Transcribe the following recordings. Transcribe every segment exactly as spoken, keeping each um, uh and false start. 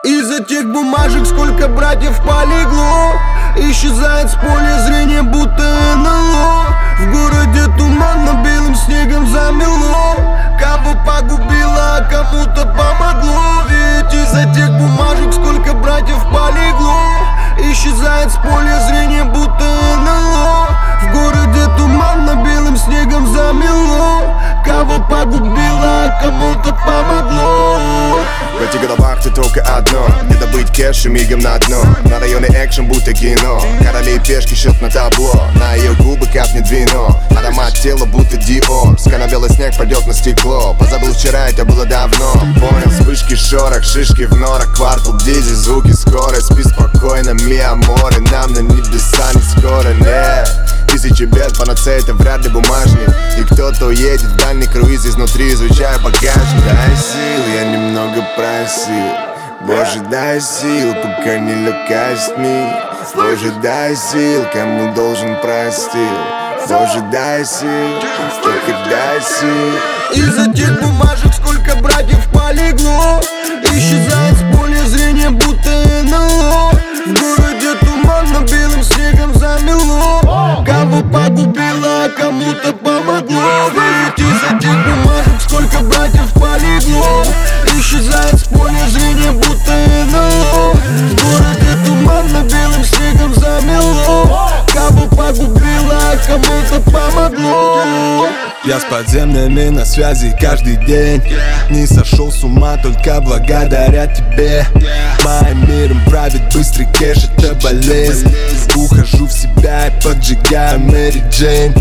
Из-за тех бумажек сколько братьев полегло, исчезает с поля зрения, будто эн эл о. В городе туманно, белым снегом замело. Кого погубило, а кому-то помогло. Ведь из-за тех бумажек сколько братьев полегло, исчезает с поля зрения, будто эн эл о. В городе туманно, белым снегом замело. Кого погубило, а кому-то помогло. В этих головах ты только одно: где добыть кэш и мигом на дно. На районе экшен будто кино, короли и пешки счет на табло. На ее губы капнет вино, аромат тела будто Диор. Скоро-белый снег пойдет на стекло. Позабыл вчера, это было давно. Понял, вспышки, шорох, шишки в норах. Квартал, дизель, звуки, скорость. Спи спокойно, ми аморе. Нам на небеса не скоро, нет. Тысячи бед, панацея, это вряд ли бумажник. И кто-то уедет в дальний круиз изнутри, изучая багажник. Дай сил, я немного просил. Боже, дай сил, пока не лег костьми. Боже, дай сил, кому должен простил. Боже, дай сил, только дай сил. Из-за тех бумажек сколько братьев полегло, исчезает с поля зрения, будто эн эл о. В городе туманно, белым снегом замело. Кого погубило, а кому-то помогло. Ведь из-за тех бумажек сколько братьев полегло, исчезает с поля зрения, будто эн эл о. В городе туманно, белым снегом замело. Кого погубило, а кому-то помогло. Я с подземными на связи каждый день. Не сошел с ума только благодаря тебе. Моим миром правит быстрый кэш, это болезнь. Ухожу в себя и поджигаю Мэри Джейн.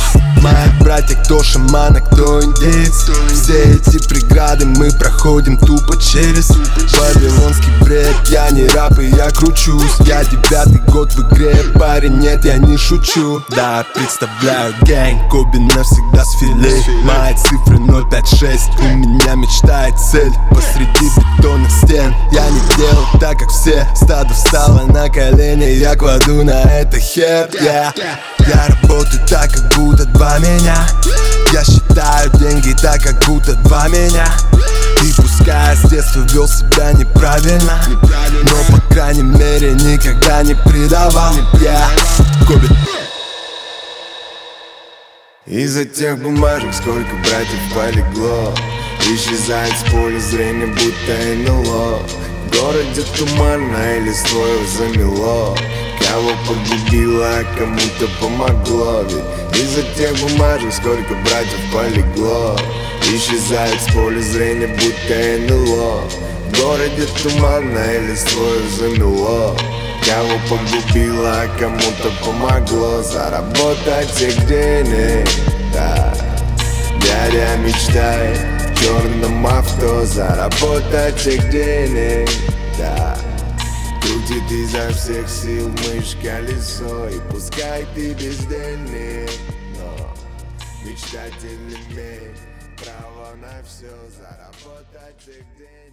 Мои братья, кто шаман, а кто индейец. Все эти преграды мы проходим тупо через вавилонский бред. Я не раб и я кручусь. Я девятый год в игре, парень, нет, я не шучу. Да, представляю гэнг, Коби навсегда с филе. Мои цифры ноль пять шесть. У меня мечта и цель посреди бетонных стен. Я не делал так, как все. Стадо встало на колени, я кладу на это хер, yeah. Я работаю так, как будто два меня. Я считаю деньги так, как будто два меня. И пускай я с детства вел себя неправильно, но по крайней мере никогда не предавал, yeah. Коби. Из-за тех бумажек сколько братьев полегло, исчезает с поля зрения, будто эн эл о. В городе туманно и листвой замело. Кого погубило, а кому-то помогло. Ведь из-за тех бумажек сколько братьев полегло, исчезает с поля зрения, будто эн эл о. В городе туманно и листвой замело. Кого погубило, а кому-то помогло. Заработать всех денег, да. Дядя мечтает в черном авто. Заработать всех денег, да. Крутит изо всех сил мышь колесо. И пускай ты бездельник, но мечтатель имеет право на все. Заработать всех денег.